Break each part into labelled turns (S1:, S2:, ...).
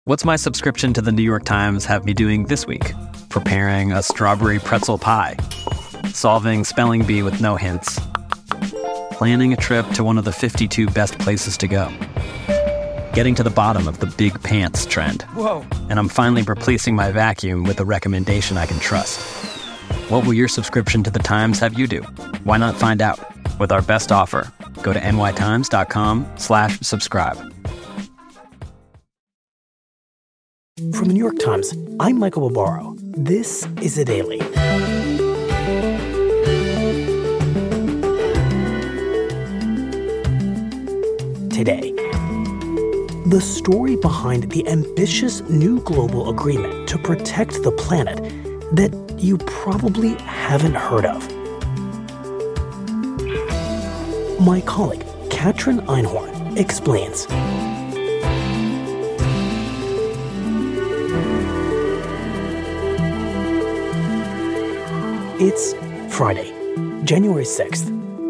S1: What's my subscription to the New York Times have me doing this week? Preparing a strawberry pretzel pie. Solving spelling bee with no hints. Planning a trip to one of the 52 best places to go. Getting to the bottom of the big pants trend.
S2: Whoa.
S1: And I'm finally replacing my vacuum with a recommendation I can trust. What will your subscription to the Times have you do? Why not find out? With our best offer, go to nytimes.com/subscribe.
S2: From the New York Times, I'm Michael Barbaro. This is The Daily. Today, the story behind the ambitious new global agreement to protect the planet that you probably haven't heard of. My colleague, Katrin Einhorn, explains. It's Friday, January 6th.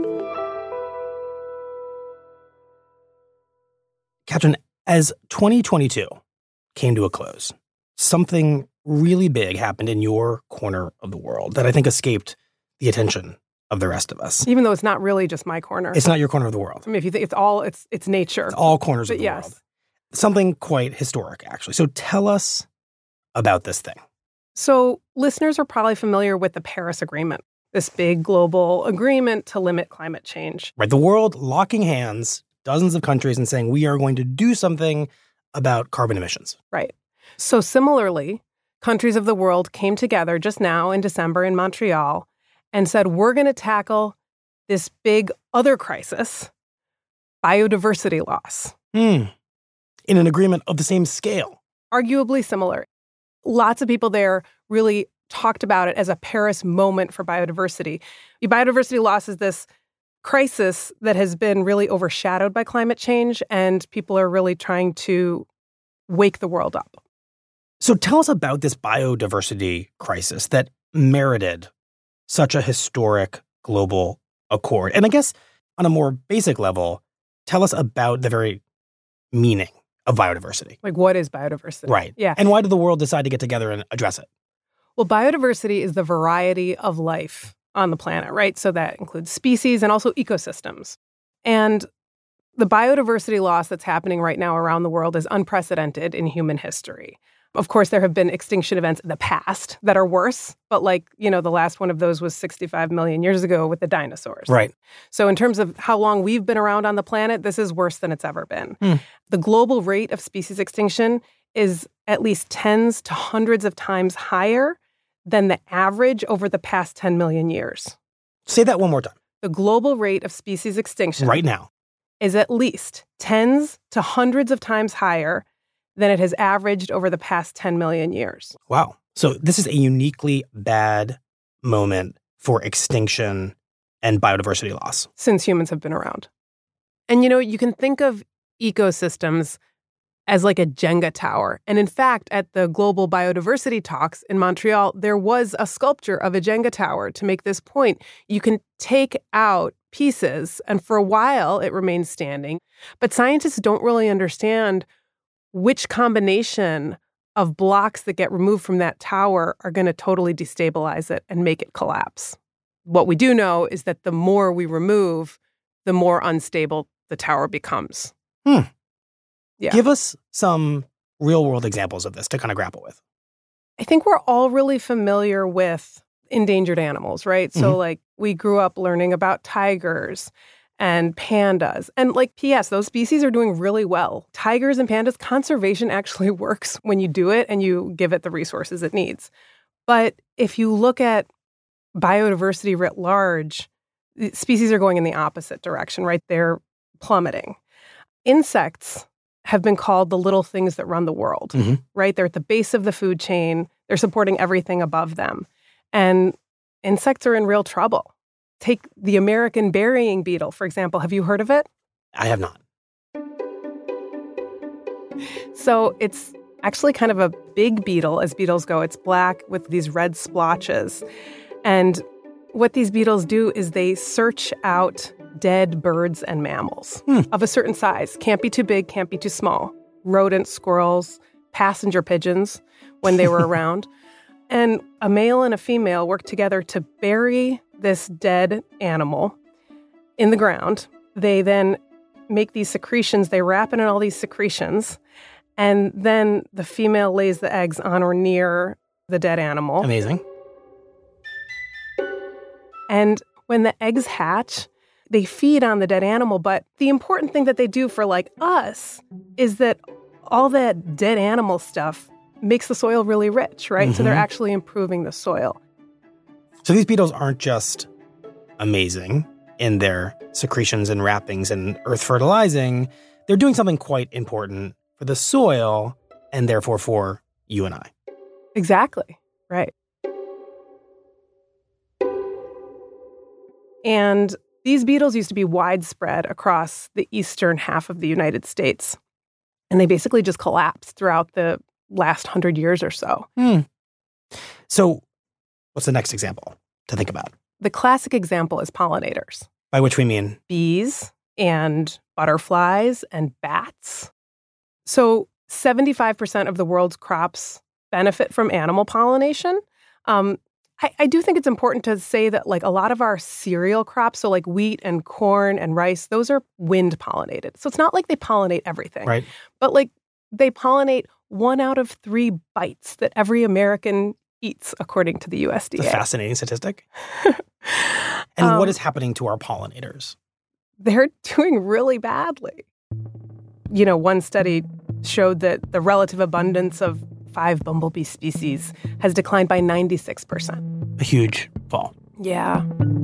S2: Katrin, as 2022 came to a close, something really big happened in your corner of the world that I think escaped the attention of the rest of us.
S3: Even though it's not really just my corner.
S2: It's not your corner of the world.
S3: I mean, if you think it's nature.
S2: It's all corners of the
S3: yes.
S2: world. Something quite historic, actually. So tell us about this thing.
S3: So listeners are probably familiar with the Paris Agreement, this big global agreement to limit climate change.
S2: Right. The world locking hands, dozens of countries, and saying we are going to do something about carbon emissions.
S3: Right. So similarly, countries of the world came together just now in December in Montreal and said, we're going to tackle this big other crisis, biodiversity loss.
S2: In an agreement of the same scale.
S3: Arguably similar. Lots of people there really talked about it as a Paris moment for biodiversity. Biodiversity loss is this crisis that has been really overshadowed by climate change, and people are really trying to wake the world up.
S2: So tell us about this biodiversity crisis that merited such a historic global accord. And I guess on a more basic level, tell us about the very meaning of biodiversity.
S3: Like, what is biodiversity?
S2: Right.
S3: Yeah.
S2: And why did the world decide to get together and address it?
S3: Well, biodiversity is the variety of life on the planet, right? So that includes species and also ecosystems. And the biodiversity loss that's happening right now around the world is unprecedented in human history. Of course, there have been extinction events in the past that are worse, but the last one of those was 65 million years ago with the dinosaurs.
S2: Right.
S3: So in terms of how long we've been around on the planet, this is worse than it's ever been. The global rate of species extinction is at least tens to hundreds of times higher than the average over the past 10 million years.
S2: Say that one more time.
S3: The global rate of species extinction
S2: right now
S3: is at least tens to hundreds of times higher than it has averaged over the past 10 million years.
S2: Wow. So this is a uniquely bad moment for extinction and biodiversity loss.
S3: Since humans have been around. And, you can think of ecosystems as like a Jenga tower. And in fact, at the Global Biodiversity Talks in Montreal, there was a sculpture of a Jenga tower to make this point. You can take out pieces, and for a while it remains standing. But scientists don't really understand which combination of blocks that get removed from that tower are going to totally destabilize it and make it collapse. What we do know is that the more we remove, the more unstable the tower becomes. Yeah.
S2: Give us some real-world examples of this to kind of grapple with.
S3: I think we're all really familiar with endangered animals, right? So, we grew up learning about tigers and pandas. And P.S., those species are doing really well. Tigers and pandas, conservation actually works when you do it and you give it the resources it needs. But if you look at biodiversity writ large, species are going in the opposite direction, right? They're plummeting. Insects have been called the little things that run the world, right? They're at the base of the food chain. They're supporting everything above them. And insects are in real trouble. Take the American burying beetle, for example. Have you heard of it?
S2: I have not.
S3: So it's actually kind of a big beetle, as beetles go. It's black with these red splotches. And what these beetles do is they search out dead birds and mammals of a certain size. Can't be too big, can't be too small. Rodents, squirrels, passenger pigeons when they were around. And a male and a female worked together to bury this dead animal in the ground. They then make these secretions. They wrap it in all these secretions. And then the female lays the eggs on or near the dead animal.
S2: Amazing.
S3: And when the eggs hatch, they feed on the dead animal. But the important thing that they do for like us is that all that dead animal stuff makes the soil really rich, right?
S2: Mm-hmm.
S3: So they're actually improving the soil.
S2: So these beetles aren't just amazing in their secretions and wrappings and earth fertilizing. They're doing something quite important for the soil and therefore for you and I.
S3: Exactly. Right. And these beetles used to be widespread across the eastern half of the United States. And they basically just collapsed throughout the last 100 years or so.
S2: So what's the next example to think about?
S3: The classic example is pollinators.
S2: By which we mean? Bees
S3: and butterflies and bats. So 75% of the world's crops benefit from animal pollination. I do think it's important to say that like a lot of our cereal crops, so like wheat and corn and rice, those are wind pollinated. So it's not like they pollinate everything.
S2: Right.
S3: But like they pollinate 1 out of 3 bites that every American eats, according to the USDA.
S2: It's a fascinating statistic. And what is happening to our pollinators?
S3: They're doing really badly. You know, one study showed that the relative abundance of 5 bumblebee species has declined by 96%.
S2: A huge fall.
S3: Yeah.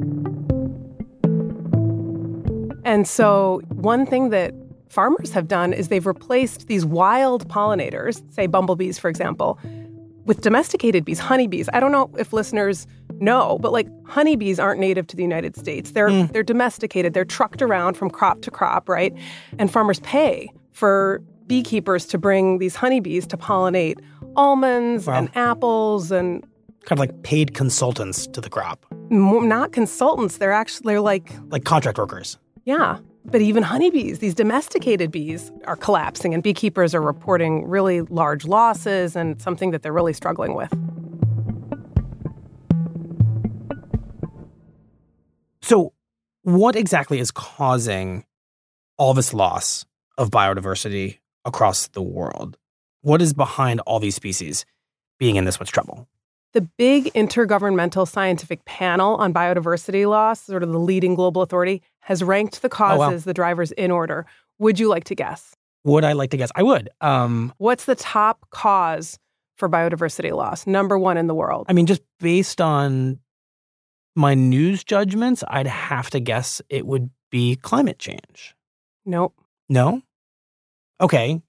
S3: And so one thing that farmers have done is they've replaced these wild pollinators, say bumblebees, for example, with domesticated bees, honeybees. I don't know if listeners know, but like honeybees aren't native to the United States. They're domesticated. They're trucked around from crop to crop, right? And farmers pay for beekeepers to bring these honeybees to pollinate almonds and apples and
S2: kind of like paid consultants to the crop.
S3: Not consultants. They're like
S2: contract workers.
S3: Yeah. But even honeybees, these domesticated bees, are collapsing, and beekeepers are reporting really large losses and something that they're really struggling with.
S2: So what exactly is causing all this loss of biodiversity across the world? What is behind all these species being in this much trouble?
S3: The big intergovernmental scientific panel on biodiversity loss, sort of the leading global authority, has ranked the causes, the drivers, in order. Would you like to guess?
S2: Would I like to guess? I would.
S3: What's the top cause for biodiversity loss? Number 1 in the world.
S2: I mean, just based on my news judgments, I'd have to guess it would be climate change.
S3: Nope.
S2: No? Okay.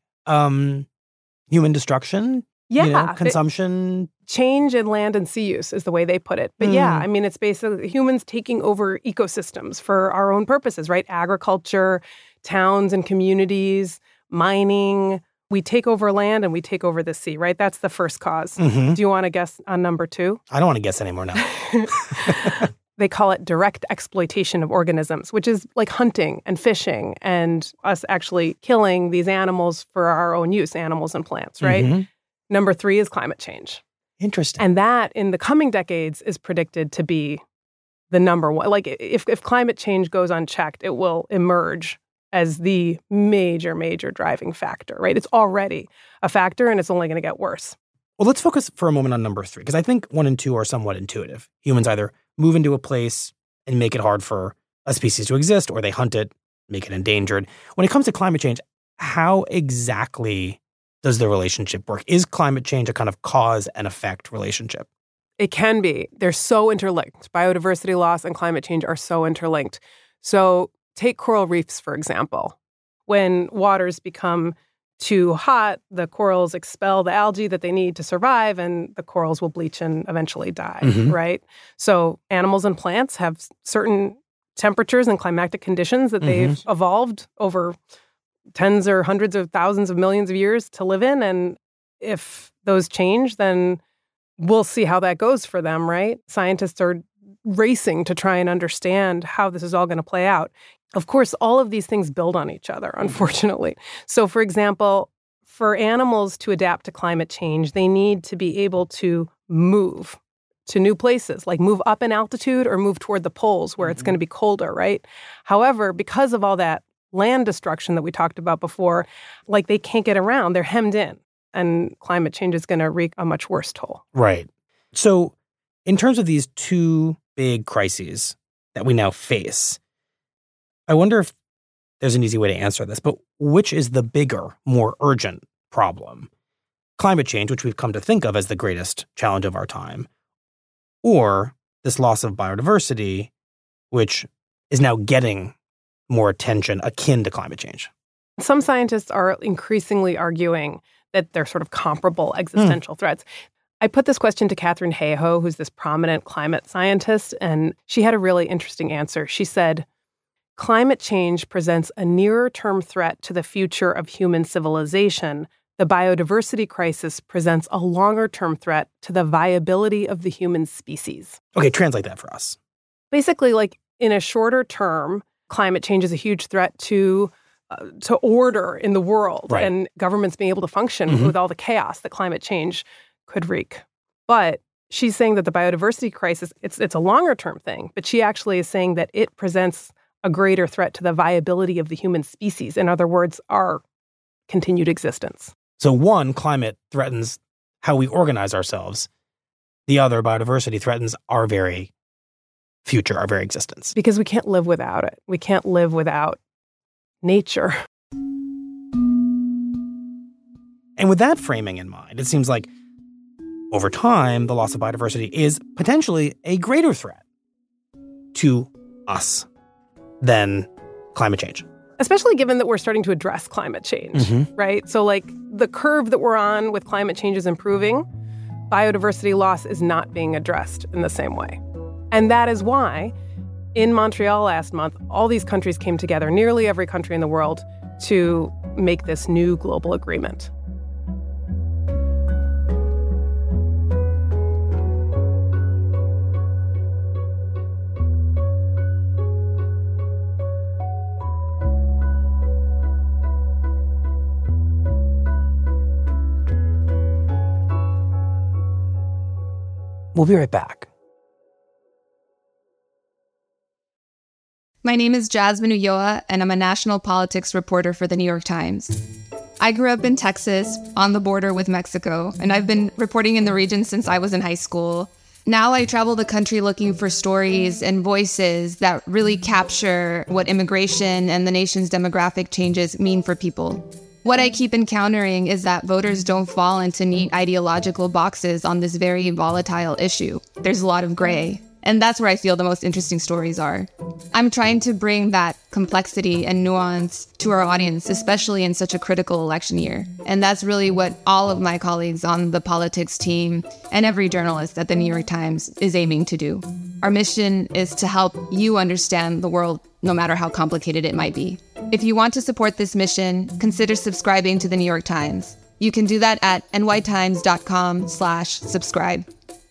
S2: Human destruction?
S3: Yeah.
S2: Consumption?
S3: Change in land and sea use is the way they put it. But yeah, I mean, it's basically humans taking over ecosystems for our own purposes, right? Agriculture, towns and communities, mining. We take over land and we take over the sea, right? That's the first cause.
S2: Mm-hmm.
S3: Do you want to guess on number 2?
S2: I don't want to guess anymore now.
S3: They call it direct exploitation of organisms, which is like hunting and fishing and us actually killing these animals for our own use, animals and plants, right?
S2: Mm-hmm.
S3: Number 3 is climate change.
S2: Interesting.
S3: And that, in the coming decades, is predicted to be the number 1. Like, if climate change goes unchecked, it will emerge as the major, major driving factor, right? It's already a factor, and it's only going to get worse.
S2: Well, let's focus for a moment on number 3, because I think 1 and 2 are somewhat intuitive. Humans either move into a place and make it hard for a species to exist, or they hunt it, make it endangered. When it comes to climate change, how exactly does the relationship work? Is climate change a kind of cause and effect relationship?
S3: It can be. They're so interlinked. Biodiversity loss and climate change are so interlinked. So take coral reefs, for example. When waters become too hot, the corals expel the algae that they need to survive, and the corals will bleach and eventually die, right? So animals and plants have certain temperatures and climatic conditions that they've evolved over tens or hundreds of thousands of millions of years to live in. And if those change, then we'll see how that goes for them, right? Scientists are racing to try and understand how this is all going to play out. Of course, all of these things build on each other, unfortunately. So, for example, for animals to adapt to climate change, they need to be able to move to new places, like move up in altitude or move toward the poles where it's going to be colder, right? However, because of all that land destruction that we talked about before, like they can't get around, they're hemmed in, and climate change is going to wreak a much worse toll.
S2: Right. So in terms of these two big crises that we now face, I wonder if there's an easy way to answer this, but which is the bigger, more urgent problem? Climate change, which we've come to think of as the greatest challenge of our time, or this loss of biodiversity, which is now getting more attention akin to climate change?
S3: Some scientists are increasingly arguing that they're sort of comparable existential threats. I put this question to Katharine Hayhoe, who's this prominent climate scientist, and she had a really interesting answer. She said, climate change presents a nearer-term threat to the future of human civilization. The biodiversity crisis presents a longer-term threat to the viability of the human species.
S2: Okay, translate that for us.
S3: Basically, like in a shorter term, climate change is a huge threat to order in the world,
S2: right,
S3: and governments being able to function with all the chaos that climate change could wreak. But she's saying that the biodiversity crisis, it's a longer-term thing, but she actually is saying that it presents a greater threat to the viability of the human species. In other words, our continued existence.
S2: So one, climate threatens how we organize ourselves. The other, biodiversity, threatens our very future, our very existence.
S3: Because we can't live without it. We can't live without nature.
S2: And with that framing in mind, it seems like over time, the loss of biodiversity is potentially a greater threat to us than climate change.
S3: Especially given that we're starting to address climate change, right? So like the curve that we're on with climate change is improving. Biodiversity loss is not being addressed in the same way. And that is why in Montreal last month, all these countries came together, nearly every country in the world, to make this new global agreement.
S2: We'll be right back.
S4: My name is Jasmine Ulloa, and I'm a national politics reporter for The New York Times. I grew up in Texas, on the border with Mexico, and I've been reporting in the region since I was in high school. Now I travel the country looking for stories and voices that really capture what immigration and the nation's demographic changes mean for people. What I keep encountering is that voters don't fall into neat ideological boxes on this very volatile issue. There's a lot of gray. And that's where I feel the most interesting stories are. I'm trying to bring that complexity and nuance to our audience, especially in such a critical election year. And that's really what all of my colleagues on the politics team and every journalist at the New York Times is aiming to do. Our mission is to help you understand the world, no matter how complicated it might be. If you want to support this mission, consider subscribing to the New York Times. You can do that at nytimes.com/subscribe.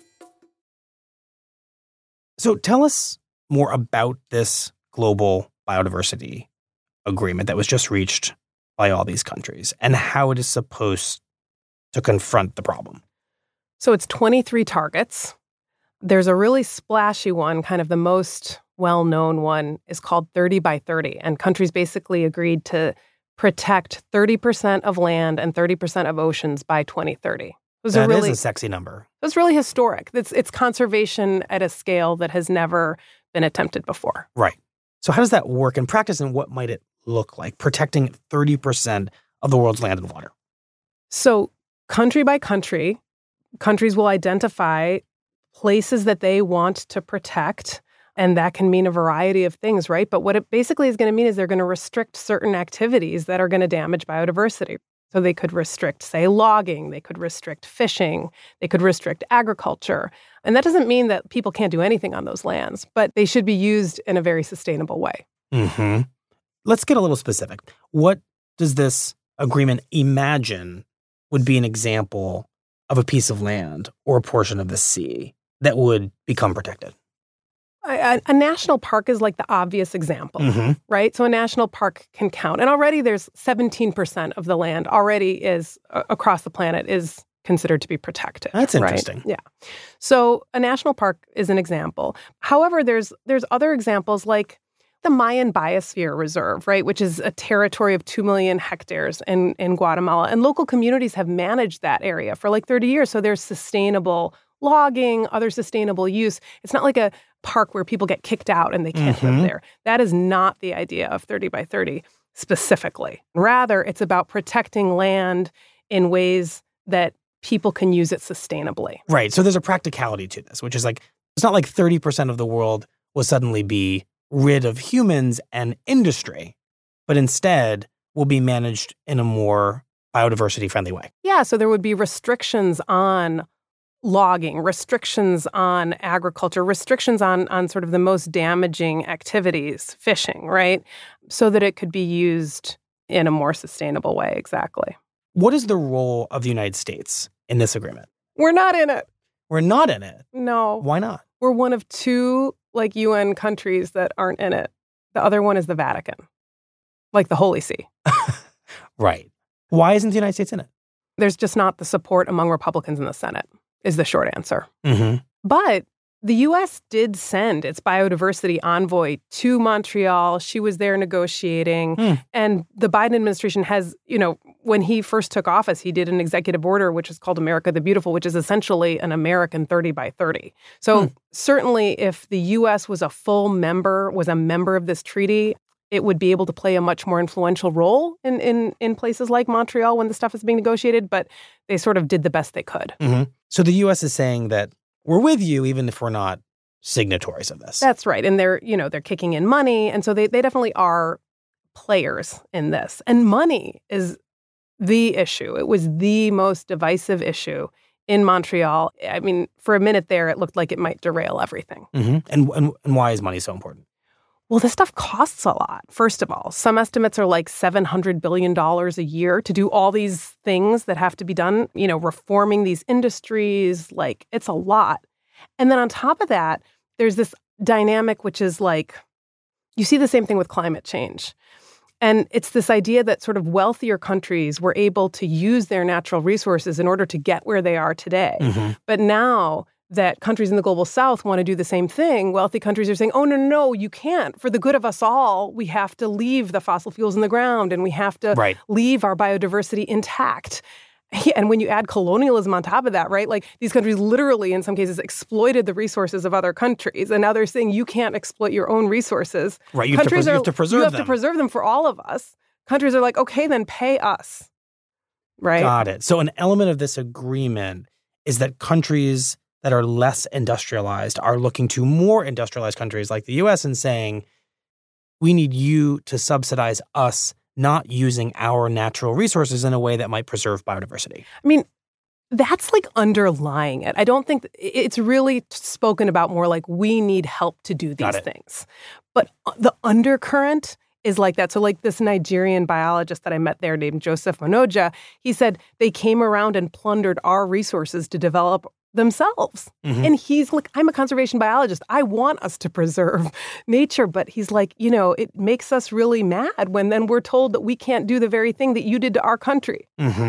S2: So tell us more about this global biodiversity agreement that was just reached by all these countries and how it is supposed to confront the problem.
S3: So it's 23 targets. There's a really splashy one, kind of the most well-known one, is called 30 by 30. And countries basically agreed to protect 30% of land and 30% of oceans by 2030.
S2: That is a sexy number.
S3: It was really historic. It's conservation at a scale that has never been attempted before.
S2: Right. So how does that work in practice, and what might it look like, protecting 30% of the world's land and water?
S3: So country by country, countries will identify places that they want to protect, and that can mean a variety of things, right? But what it basically is going to mean is they're going to restrict certain activities that are going to damage biodiversity. So they could restrict, say, logging, they could restrict fishing, they could restrict agriculture. And that doesn't mean that people can't do anything on those lands, but they should be used in a very sustainable way.
S2: Let's get a little specific. What does this agreement imagine would be an example of a piece of land or a portion of the sea that would become protected?
S3: A national park is like the obvious example, right? So a national park can count. And already there's 17% of the land already is across the planet is considered to be protected.
S2: That's interesting.
S3: Right? Yeah. So a national park is an example. However, there's other examples like the Mayan Biosphere Reserve, right, which is a territory of 2 million hectares in Guatemala. And local communities have managed that area for like 30 years. So there's sustainable logging, other sustainable use. It's not like a park where people get kicked out and they can't live there. That is not the idea of 30 by 30 specifically. Rather, it's about protecting land in ways that people can use it sustainably.
S2: Right. So there's a practicality to this, which is like, it's not like 30% of the world will suddenly be rid of humans and industry, but instead will be managed in a more biodiversity-friendly way.
S3: Yeah, so there would be restrictions on logging, restrictions on agriculture, restrictions on sort of the most damaging activities, fishing, right? So that it could be used in a more sustainable way, exactly.
S2: What is the role of the United States in this agreement?
S3: We're not in it.
S2: We're not in it.
S3: No.
S2: Why not?
S3: We're one of two like UN countries that aren't in it. The other one is the Vatican, like the Holy See.
S2: Right. Why isn't the United States in it?
S3: There's just not the support among Republicans in the Senate, is the short answer.
S2: Mm-hmm.
S3: But the U.S. did send its biodiversity envoy to Montreal. She was there negotiating. And the Biden administration has, when he first took office, he did an executive order, which is called America the Beautiful, which is essentially an American 30 by 30. So certainly if the U.S. was a member of this treaty, it would be able to play a much more influential role in places like Montreal when the stuff is being negotiated. But they sort of did the best they could.
S2: So the U.S. is saying that we're with you even if we're not signatories of this.
S3: That's right. And they're kicking in money. And so they definitely are players in this. And money is the issue. It was the most divisive issue in Montreal. I mean, for a minute there, it looked like it might derail everything.
S2: And why is money so important?
S3: Well, this stuff costs a lot, first of all. Some estimates are like $700 billion a year to do all these things that have to be done, reforming these industries. Like, it's a lot. And then on top of that, there's this dynamic, which is like, you see the same thing with climate change. And it's this idea that sort of wealthier countries were able to use their natural resources in order to get where they are today. But now that countries in the global south want to do the same thing, wealthy countries are saying, oh, no, you can't. For the good of us all, we have to leave the fossil fuels in the ground and we have to leave our biodiversity intact. And when you add colonialism on top of that, right, like these countries literally, in some cases, exploited the resources of other countries. And now they're saying you can't exploit your own resources.
S2: Right, you have to preserve them.
S3: You have to preserve them for all of us. Countries are like, okay, then pay us. Right?
S2: Got it. So an element of this agreement is that countries that are less industrialized are looking to more industrialized countries like the U.S. and saying, we need you to subsidize us not using our natural resources in a way that might preserve biodiversity.
S3: I mean, that's like underlying it. I don't think it's really spoken about more like we need help to do these things. But the undercurrent is like that. So like this Nigerian biologist that I met there named Joseph Monoja, he said they came around and plundered our resources to develop themselves. And he's like, I'm a conservation biologist. I want us to preserve nature. But he's like, it makes us really mad when then we're told that we can't do the very thing that you did to our country.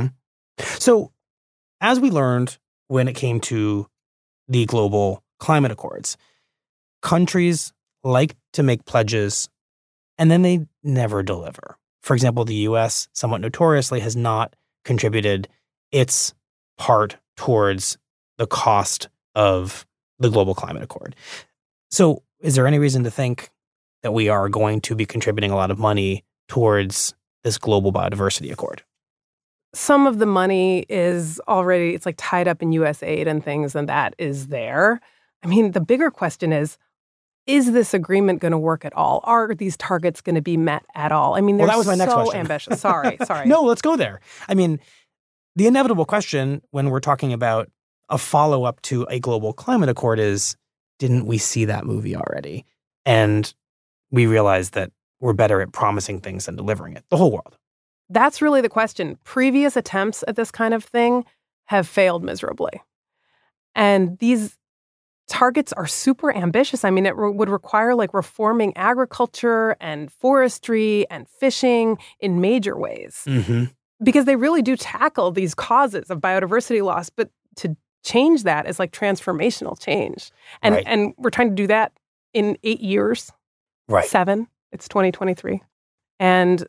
S2: So as we learned when it came to the global climate accords, countries like to make pledges and then they never deliver. For example, the U.S. somewhat notoriously has not contributed its part towards the cost of the global climate accord. So is there any reason to think that we are going to be contributing a lot of money towards this global biodiversity accord?
S3: Some of the money is already, it's like tied up in U.S. aid and things, and that is there. I mean, the bigger question is this agreement going to work at all? Are these targets going to be met at all? I mean, they're
S2: that was my next
S3: so
S2: question.
S3: ambitious. Sorry.
S2: No, let's go there. I mean, the inevitable question when we're talking about a follow-up to a global climate accord is, didn't we see that movie already? And we realized that we're better at promising things than delivering it, the whole world.
S3: That's really the question. Previous attempts at this kind of thing have failed miserably. And these targets are super ambitious. I mean, it would require like reforming agriculture and forestry and fishing in major ways.
S2: Mm-hmm.
S3: Because they really do tackle these causes of biodiversity loss. But to change that is like transformational change. And
S2: Right.
S3: and we're trying to do that in 8 years.
S2: Right.
S3: 7. It's 2023. And,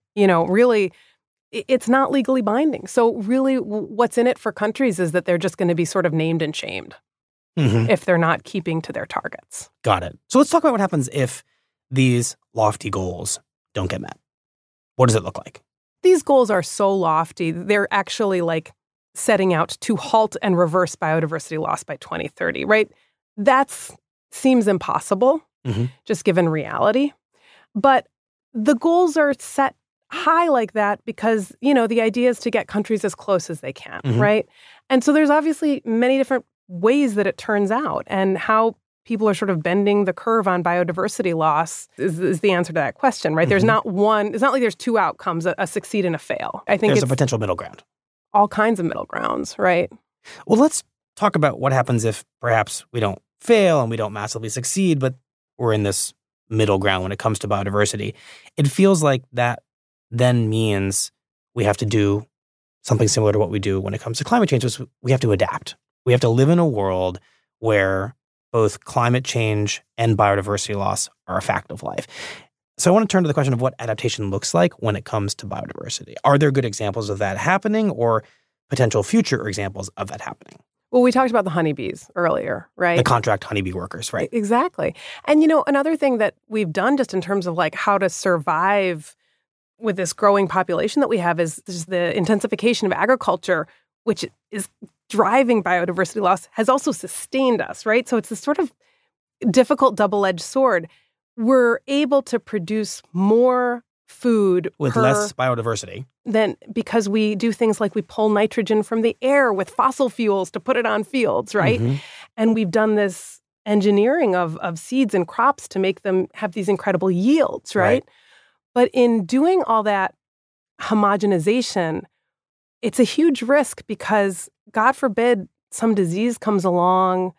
S3: really, it's not legally binding. So really what's in it for countries is that they're just going to be sort of named and shamed
S2: Mm-hmm.
S3: if they're not keeping to their targets.
S2: Got it. So let's talk about what happens if these lofty goals don't get met. What does it look like?
S3: These goals are so lofty. They're actually like setting out to halt and reverse biodiversity loss by 2030, right? That seems impossible, just given reality. But the goals are set high like that because, the idea is to get countries as close as they can, right? And so there's obviously many different ways that it turns out, and how people are sort of bending the curve on biodiversity loss is the answer to that question, right? There's not one, it's not like there's two outcomes, a succeed and a fail. I think
S2: There's
S3: it's
S2: a potential middle ground.
S3: all kinds of middle grounds, right?
S2: Well, let's talk about what happens if perhaps we don't fail and we don't massively succeed, but we're in this middle ground when it comes to biodiversity. It feels like that then means we have to do something similar to what we do when it comes to climate change, which we have to adapt. We have to live in a world where both climate change and biodiversity loss are a fact of life. So I want to turn to the question of what adaptation looks like when it comes to biodiversity. Are there good examples of that happening or potential future examples of that happening?
S3: Well, we talked about the honeybees earlier, right?
S2: The contract honeybee workers, right?
S3: Exactly. And, another thing that we've done just in terms of like how to survive with this growing population that we have is the intensification of agriculture, which is driving biodiversity loss, has also sustained us, right? So it's this sort of difficult double-edged sword. We're able to produce more food
S2: With less biodiversity.
S3: Then because we do things like we pull nitrogen from the air with fossil fuels to put it on fields, right? And we've done this engineering of seeds and crops to make them have these incredible yields, right? But in doing all that homogenization, it's a huge risk because, God forbid, some disease comes along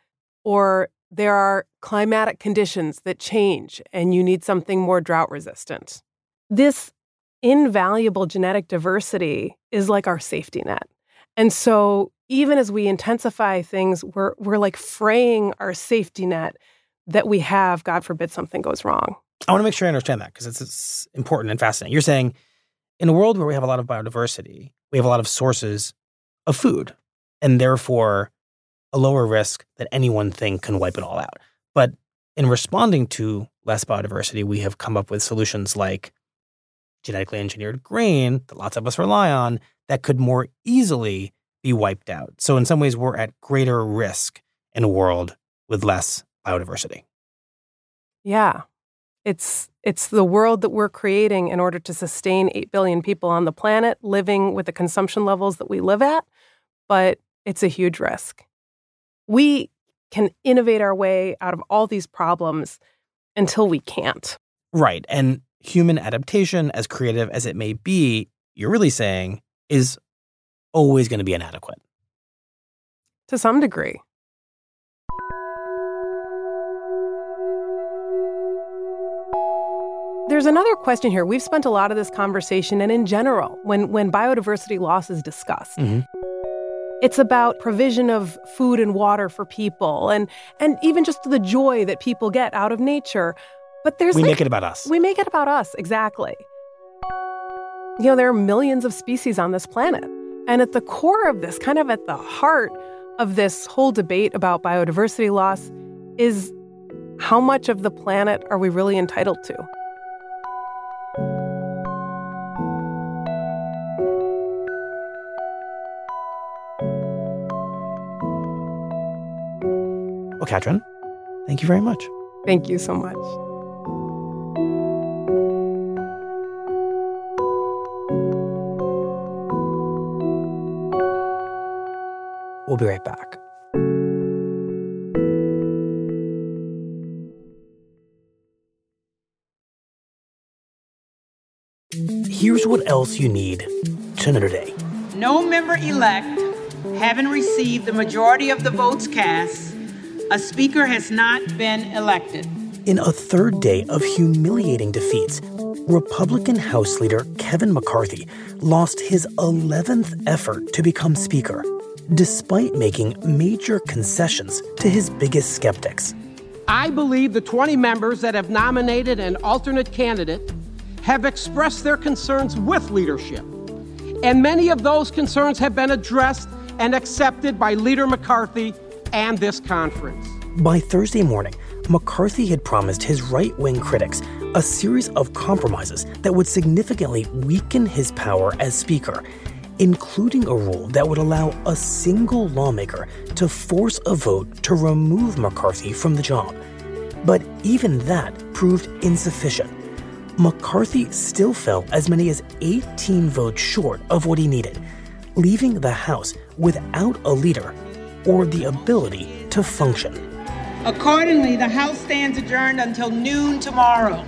S3: or there are climatic conditions that change and you need something more drought resistant. This invaluable genetic diversity is like our safety net. And so even as we intensify things, we're like fraying our safety net that we have, God forbid something goes wrong.
S2: I want to make sure I understand that because it's important and fascinating. You're saying in a world where we have a lot of biodiversity, we have a lot of sources of food and therefore a lower risk that any one thing can wipe it all out. But in responding to less biodiversity, we have come up with solutions like genetically engineered grain that lots of us rely on that could more easily be wiped out. So in some ways, we're at greater risk in a world with less biodiversity.
S3: Yeah. It's the world that we're creating in order to sustain 8 billion people on the planet living with the consumption levels that we live at, but it's a huge risk. We can innovate our way out of all these problems until we can't.
S2: Right. And human adaptation, as creative as it may be, you're really saying, is always going to be inadequate.
S3: To some degree. There's another question here. We've spent a lot of this conversation, and in general, when biodiversity loss is discussed, it's about provision of food and water for people, and even just the joy that people get out of nature. But
S2: we make it about us.
S3: We make it about us, exactly. There are millions of species on this planet. And at the core of this, kind of at the heart of this whole debate about biodiversity loss is how much of the planet are we really entitled to?
S2: Well, Katrin, thank you very much.
S3: Thank you so much.
S2: We'll be right back. Here's what else you need to know today.
S5: No member-elect, having received the majority of the votes cast, A speaker has not been elected.
S2: In a third day of humiliating defeats, Republican House Leader Kevin McCarthy lost his 11th effort to become Speaker, despite making major concessions to his biggest skeptics.
S6: I believe the 20 members that have nominated an alternate candidate have expressed their concerns with leadership, and many of those concerns have been addressed and accepted by Leader McCarthy and this conference.
S2: By Thursday morning, McCarthy had promised his right-wing critics a series of compromises that would significantly weaken his power as Speaker, including a rule that would allow a single lawmaker to force a vote to remove McCarthy from the job. But even that proved insufficient. McCarthy still fell as many as 18 votes short of what he needed, leaving the House without a leader or the ability to function.
S5: Accordingly, the House stands adjourned until noon tomorrow.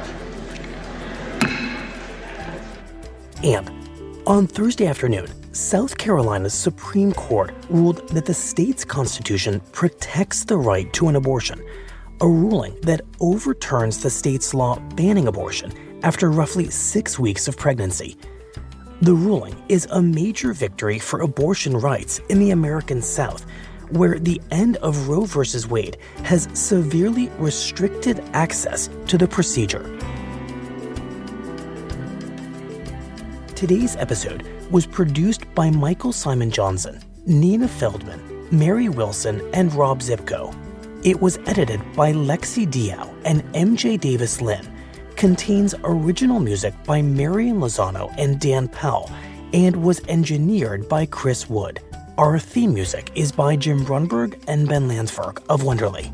S2: And on Thursday afternoon, South Carolina's Supreme Court ruled that the state's constitution protects the right to an abortion, a ruling that overturns the state's law banning abortion after roughly 6 weeks of pregnancy. The ruling is a major victory for abortion rights in the American South, where the end of Roe v. Wade has severely restricted access to the procedure. Today's episode was produced by Michael Simon Johnson, Nina Feldman, Mary Wilson, and Rob Zipko. It was edited by Lexi Diao and MJ Davis Lynn, contains original music by Marian Lozano and Dan Powell, and was engineered by Chris Wood. Our theme music is by Jim Brunberg and Ben Landsberg of Wonderly.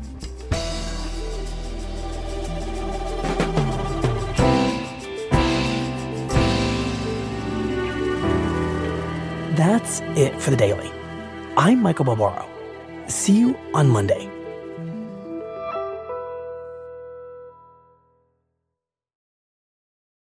S2: That's it for The Daily. I'm Michael Barbaro. See you on Monday.